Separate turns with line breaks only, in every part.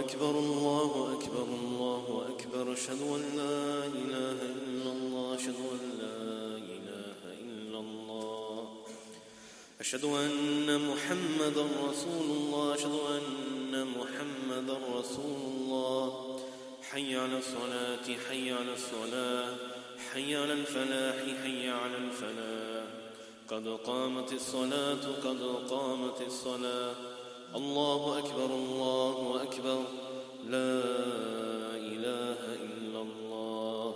أكبر الله أكبر الله أكبر أشهد أن لا إله إلا الله أشهد أن لا إله إلا الله أشهد أن محمدا رسول الله أشهد أن محمدا رسول الله حي على الصلاة حي على الصلاة حي على الفلاح حي على الفلاح قد قامت الصلاة قد قامت الصلاة الله أكبر الله أكبر لا إله إلا الله.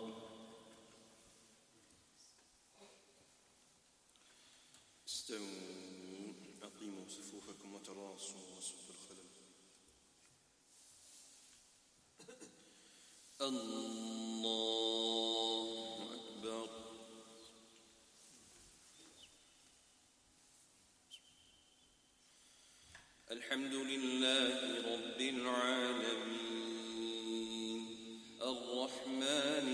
استووا أقيموا صفوفكم وتراصوا وصفوا الخلل. الله أكبر. الحمد لله رب العالمين الرحمن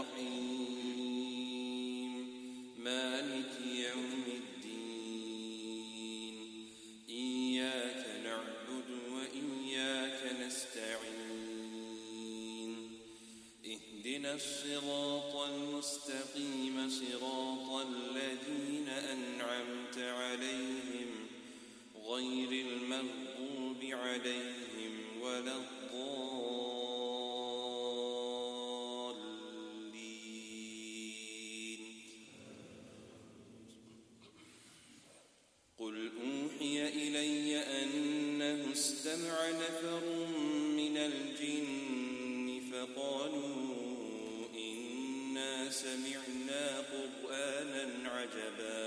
الرحيم مالك يوم الدين إياك نعبد وإياك نستعين اهدنا الصراط المستقيم صراط الذين أنعمت عليهم غير المغضوب عليهم ولا الضالين. قل أوحي إلي أنه استمع نفر من الجن فقالوا إنا سمعنا قرآنا عجبا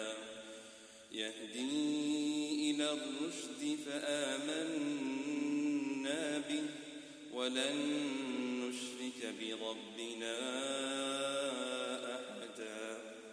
يهدي إلى الرشد فآمنا به ولن نشرك بربنا أحدا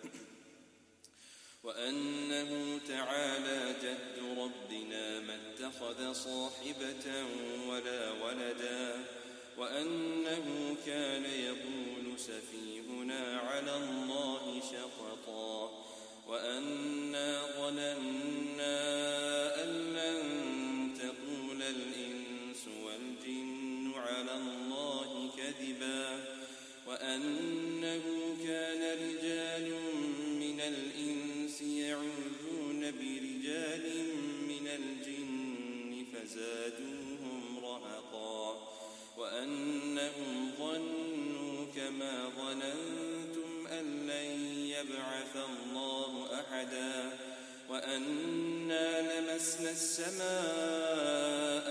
وأنه تعالى جد ربنا ما اتخذ صاحبة ولا ولدا وأنه كان يقول سفيهنا على الله شططا وأنا ظننا أن لن تقول الإنس والجن على الله كذبا وأنه كان رجال من الإنس يعوذون برجال من الجن فزادوهم رهقا وأنهم ظنوا كما ظننتم أن لن يبعث الله أحدا وأنا لمسنا السماء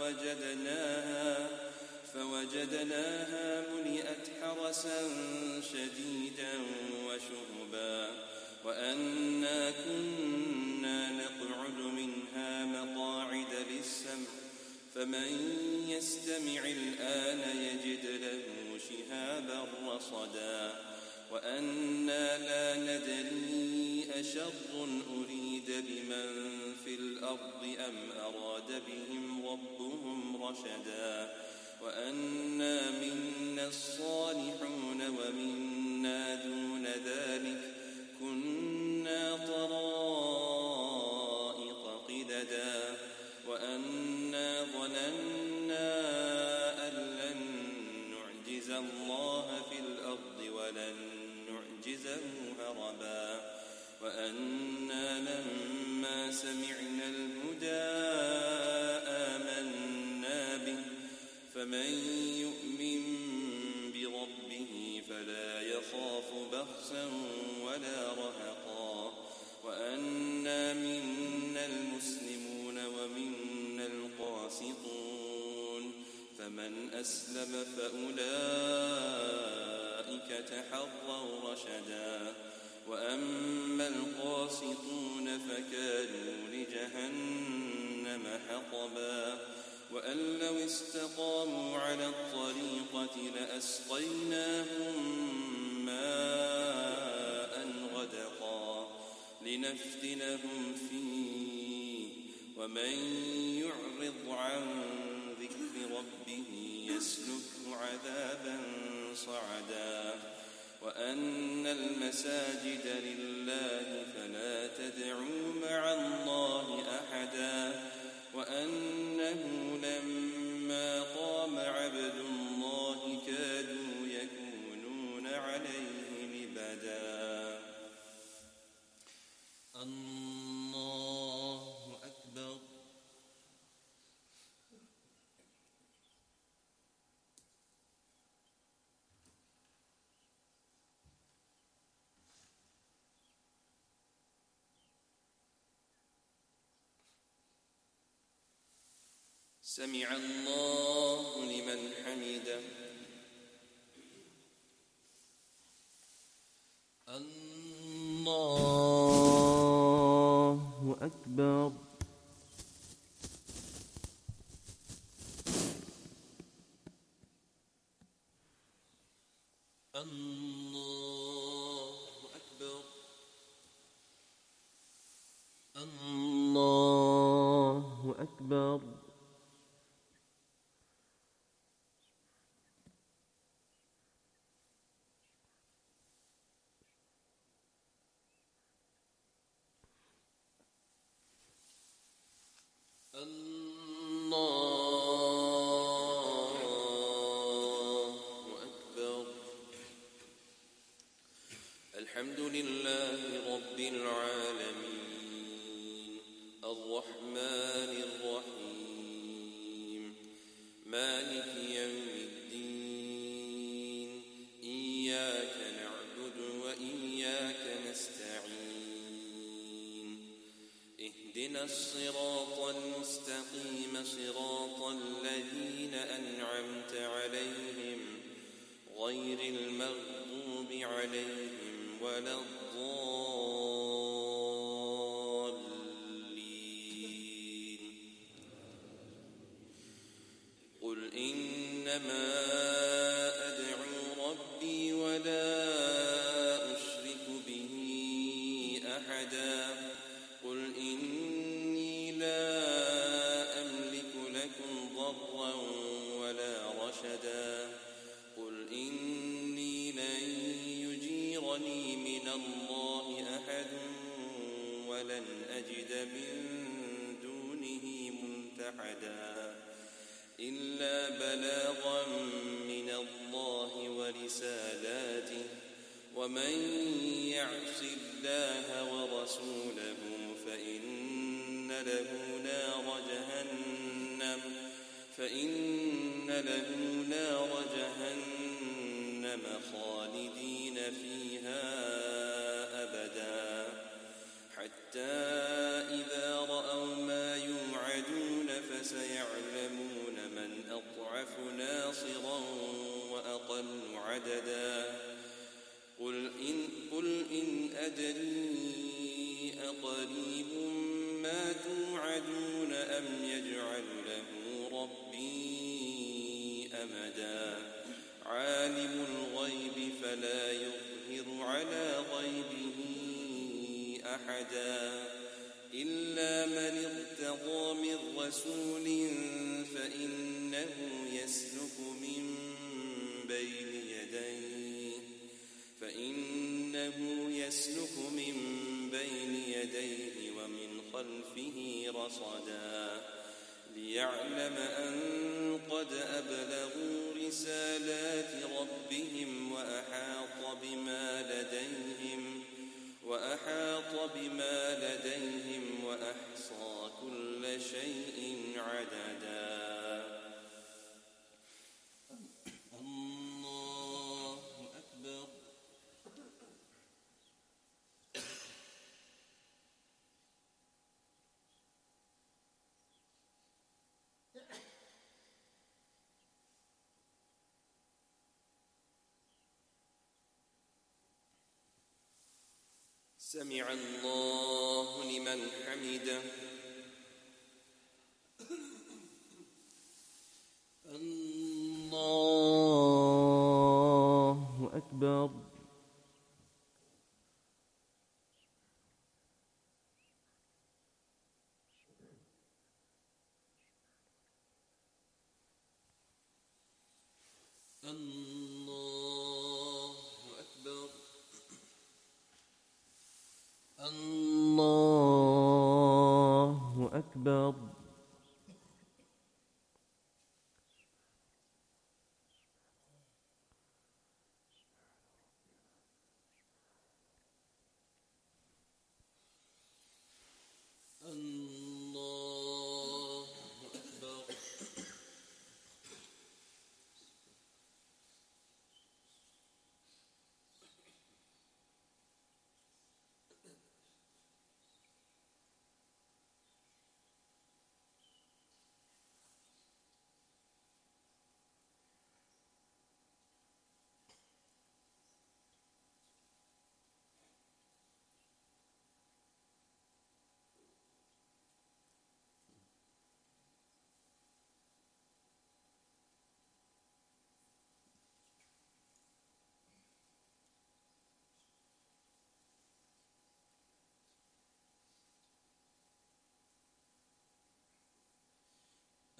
فوجدناها ملئت حرسا شديدا وشهبا وأنا كنا نقعد منها مقاعد للسمع فمن يستمع الآن يجد له شهابا رصدا وأنا لا ندري أشر أريد بمن في الأرض أم أراد بهم ربهم رشدا وأنا منا الصالحون ومنا دون ذلك كنا طرائق قددا وأنا ظننا أن لن نعجز الله في الأرض ولن نعجزه هربا وأنا لما سمعنا الهدى آمنا به فمن يؤمن بربه فلا يخاف بخسا ولا رهقا وأنا منا المسلمون ومنا القاسطون فمن أسلم فأولئك تحروا رشدا وأما القاسطون فكانوا لجهنم حطبا وأن لو استقاموا على الطريقة لأسقيناهم ماء غدقا لنفتنهم فيه ومن يعرض عن ذكر ربه يسلكه عذابا صعدا وأن المساجد لله فلا تدعوا مع الله أحدا وأنه لما قال سمع الله لمن حمده.
الله أكبر. الله أكبر. الله أكبر.
الحمد لله رب العالمين الرحمن الرحيم مالك يوم الدين إياك نعبد وإياك نستعين اهدنا الصراط المستقيم صراط الذين أنعمت عليهم غير المغضوب عليهم ولا الضالين. قل إنما أدعو ربي ولا أشرك به أحدا. قل إني لا أملك لكم ضرا ولا رشدا. قل إني لن يجيرني من الله أحد ولن أجد من دونه ملتحدا إلا بلاغا من الله ورسالاته ومن يعص الله ورسوله فإن له نار جهنم خالدين فيها أبدا حتى إذا رأوا ما يوعدون فسيعلمون من أضعف ناصرا وأقل عددا. قل إن أدري أقريب ما توعدون أم يجعل له ربي أمدا. عالم الغيب فلا يظهر على غيبه أحدا إلا من ارتضى من رسول فإنه يسلك من بين يديه ومن خلفه رصدا ليعلم أن قد أبلغوا رسالات ربهم وأحاط بما لديهم وأحصى كل شيء عددا. الله أكبر. سمع الله لمن حمده.
الله أكبر. الله أكبر. الله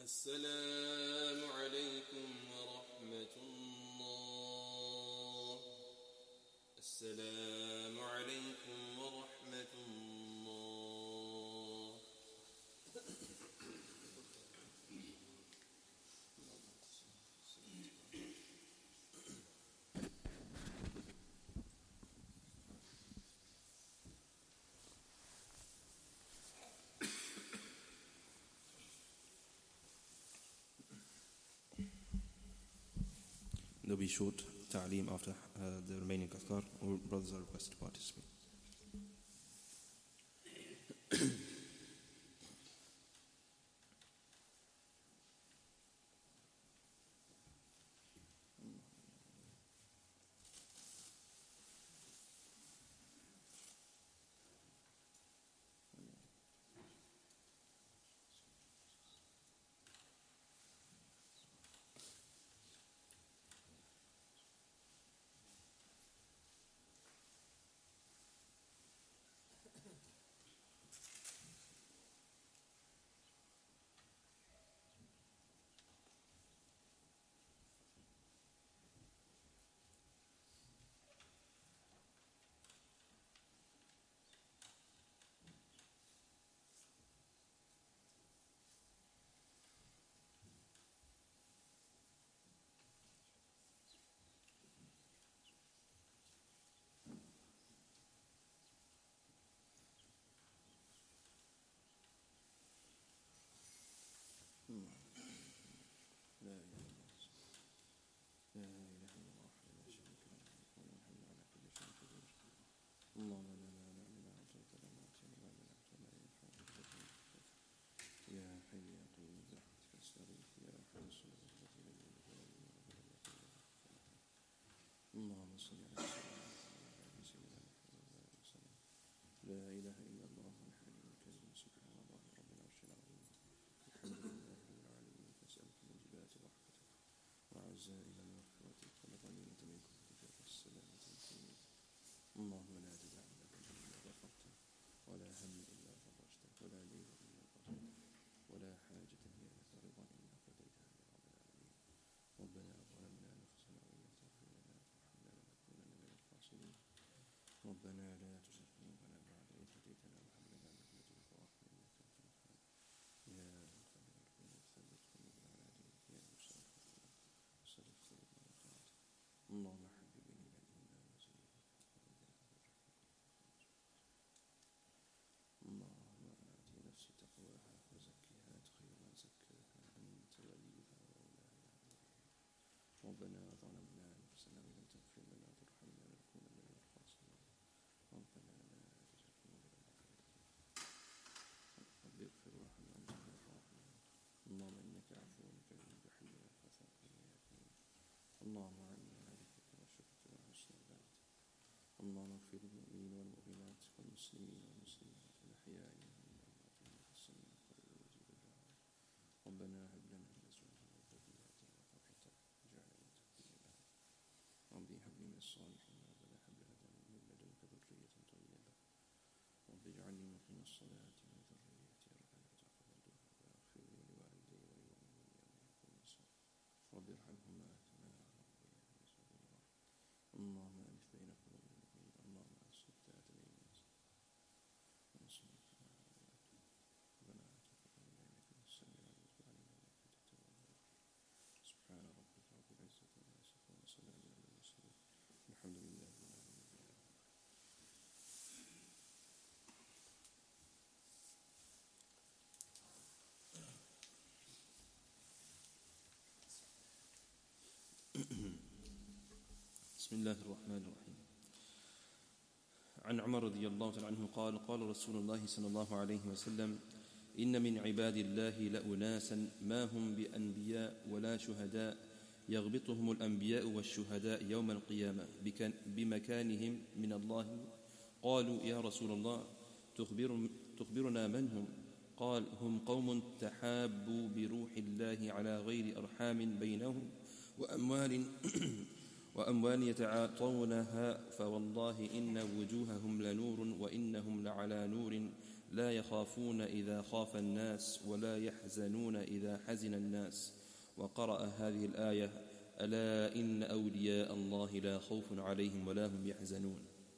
السلام عليكم ورحمة الله. السلام عليكم ورحمة الله.
There'll be short ta'aleem after the remaining adhkar. All brothers are requested to participate. اللهم صل على سيدنا محمد وسلم. لا إله إلا الله الحي القيوم سبحان الله رب العرش العظيم. الحمد لله رب العالمين. أسألك موجبات رحمتك وعزائم مغفرتك والغنيمة من كل شر السلامة الكريم. اللهم لا تدع لنا ذنبا إلا غفرته ولا هم إلا فرجته ولا دين إلا قضيته ولا حاجة هي لك رضا إلا قضيتها يا رب العالمين. ربنا ظلمنا أنفسنا وإن لم تغفر لنا وترحمنا لنكونن من الخاسرين. ربنا لا تزغ قلوبنا بعد إذ هديتنا وهب لنا من لدنك رحمة إنك أنت الوهاب. يا مقلب القلوب ثبت قلوبنا على دينك يا مصرف القلوب صرف قلوبنا على طاعتك. اللهم حبب إلينا الإيمان وزينه في قلوبنا. اللهم آت نفسي تقواها وزكها أنت خير من زكاها أنت وليها ومولاها. ربنا ظلمنا أنفسنا وإن لم تغفر لنا وترحمنا لنكونن من الخاسرين. ربنا لا تزغ قلوبنا رب اغفر وارحم وأنت خير الراحمين. اللهم إنك عفو كريم تحب العفو فاعف عنا يا كريم. اللهم أعنا على ذكرك وشكرك وحسن عبادتك. اللهم اغفر للمؤمنين والمؤمنات والمسلمين والمسلمات الأحياء منهم والأموات إنك السميع القريب مجيب الدعوات. ربنا هب لنا من أزواجنا وذرياتنا قرة أعين واجعلنا للمتقين إماما. ربي هب لي من الصالحين. ربنا هب لنا من لدنك ذرية طيبة. رب اجعلني مقيم الصلاة وذريتي ربنا تقبل دعاء واغفر لي ولوالدي وللمؤمنين يوم يقوم الحساب. رب ارحمهما كما ربياني صغيرا. اللهم ألف بين قلوب المؤمنين. اللهم أصلح ذات بيننا ونصلح ربنا تقبل منا إنك أنت السميع العليم وتب علينا إنك أنت التواب الرحيم. سبحان ربك رب العزة عما يصفون وسلام على المرسلين الحمد لله رب العالمين.
بسم الله الرحمن الرحيم. عن عمر رضي الله تعالى عنه قال قال رسول الله صلى الله عليه وسلم: إن من عباد الله لأناسا ما هم بأنبياء ولا شهداء يغبطهم الأنبياء والشهداء يوم القيامة بمكانهم من الله. قالوا: يا رسول الله تخبرنا من هم؟ قال: هم قوم تحابوا بروح الله على غير أرحام بينهم وأموال يتعاطونها، فوالله إن وجوههم لنور وإنهم لعلى نور
لا يخافون إذا خاف الناس ولا يحزنون إذا حزن الناس وقرأ هذه الآية ألا إن أولياء الله لا خوف عليهم ولا هم يحزنون.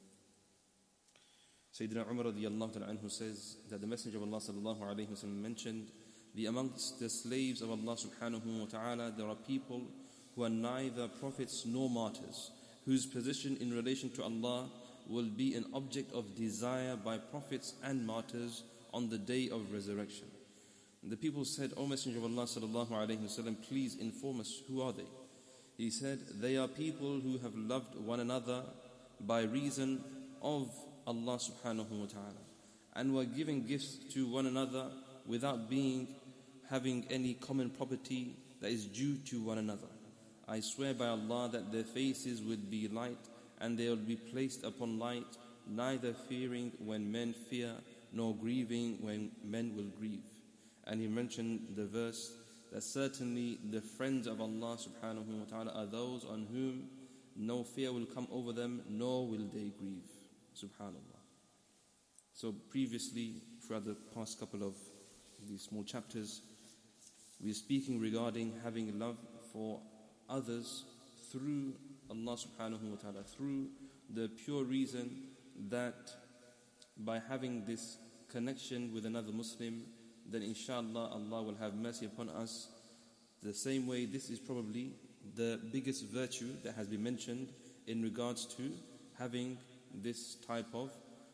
Sayyidina Umar radiyallahu ta'ala anhu says that the Messenger of Allah sallallahu alayhi wa sallam mentioned, the amongst the slaves of Allah subhanahu wa ta'ala there are people who are neither prophets nor martyrs, whose position in relation to Allah will be an object of desire by prophets and martyrs on the day of resurrection. And the people said, O Messenger of Allah sallallahu alayhi wa sallam, please inform us, who are they? He said, they are people who have loved one another by reason of Allah subhanahu wa ta'ala, and were giving gifts to one another without having any common property that is due to one another. I swear by Allah that their faces would be light and they will be placed upon light, neither fearing when men fear nor grieving when men will grieve. And he mentioned the verse that certainly the friends of Allah subhanahu wa ta'ala are those on whom no fear will come over them, nor will they grieve. Subhanallah. So previously, throughout the past couple of these small chapters, we are speaking regarding having love for others through Allah subhanahu wa ta'ala, through the pure reason that by having this connection with another Muslim, then inshallah Allah will have mercy upon us. The same way, this is probably the biggest virtue that has been mentioned in regards to having this type of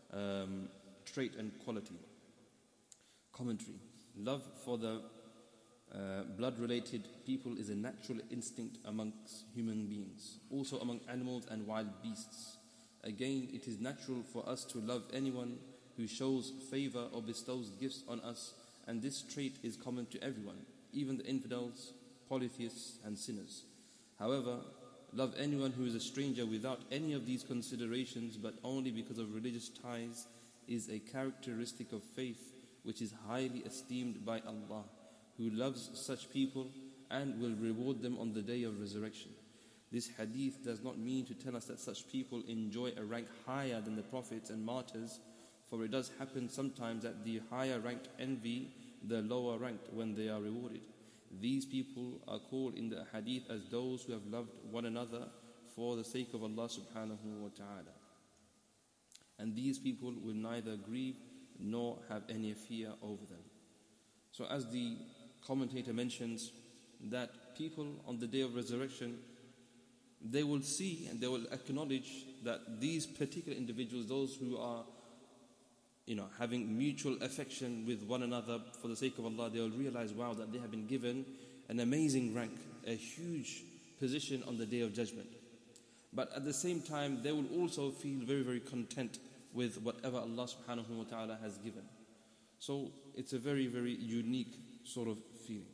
trait and quality. Commentary. Love for the blood-related people is a natural instinct amongst human beings, also among animals and wild beasts. Again, it is natural for us to love anyone who shows favor or bestows gifts on us, and this trait is common to everyone, even the infidels, polytheists and sinners. However, love anyone who is a stranger without any of these considerations but only because of religious ties is a characteristic of faith which is highly esteemed by Allah, who loves such people and will reward them on the day of resurrection. This hadith does not mean to tell us that such people enjoy a rank higher than the prophets and martyrs, for it does happen sometimes that the higher ranked envy the lower ranked when they are rewarded. These people are called in the hadith as those who have loved one another for the sake of Allah subhanahu wa ta'ala. And these people will neither grieve nor have any fear over them. So as the commentator mentions, that people on the day of resurrection, they will see and they will acknowledge that these particular individuals, those who are having mutual affection with one another for the sake of Allah, they will realize, wow, that they have been given an amazing rank, a huge position on the Day of Judgment. But at the same time, they will also feel very, very content with whatever Allah subhanahu wa ta'ala has given. So it's a very, very unique sort of feeling.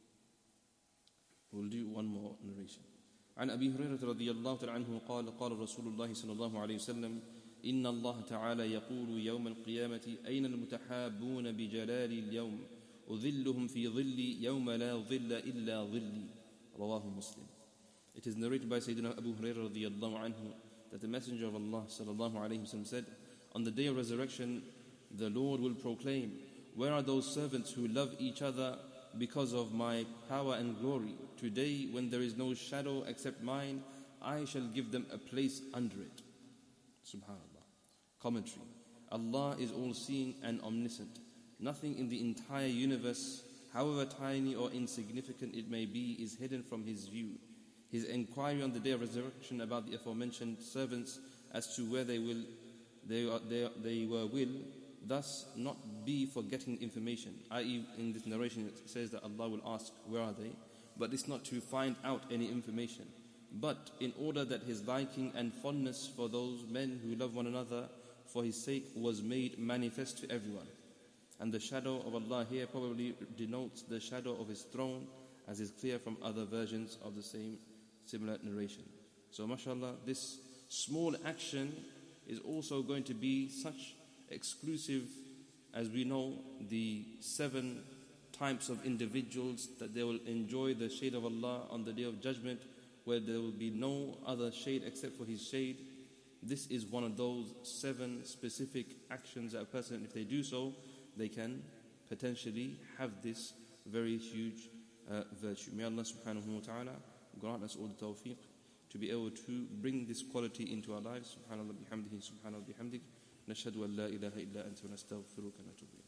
We'll do one more narration. عن أبي هريرة رضي الله تعالى عنه قال قال رسول الله صلى الله عليه وسلم إن الله تعالى يقول يوم القيامة أين المتحابون بجلال اليوم أظلهم في ظلي يوم لا ظل إلا ظلي رواه مسلم. It is narrated by Sayyidina Abu Hurairah radiyallahu anhu that the Messenger of Allah sallallahu alayhi wa sallam said, on the day of resurrection the Lord will proclaim, where are those servants who love each other because of my power and glory? Today, when there is no shadow except mine, I shall give them a place under it. Subhanallah. Commentary. Allah is all-seeing and omniscient. Nothing in the entire universe, however tiny or insignificant it may be, is hidden from His view. His inquiry on the day of resurrection about the aforementioned servants as to where they will thus not be for getting information, i.e. in this narration it says that Allah will ask, where are they? But it's not to find out any information, but in order that His liking and fondness for those men who love one another for His sake was made manifest to everyone. And the shadow of Allah here probably denotes the shadow of His throne, as is clear from other versions of the same similar narration. So mashallah, this small action is also going to be such exclusive, as we know, the 7 types of individuals that they will enjoy the shade of Allah on the Day of Judgment, where there will be no other shade except for His shade. This is one of those 7 specific actions that a person, if they do so, they can potentially have this very huge virtue. May Allah subhanahu wa ta'ala grant us all the tawfiq to be able to bring this quality into our lives. Subhanallah bihamdihi, subhanallah bihamdik. Nashhadu an la ilaha illa anta wa nastaghfiruka wa natubu ilayk.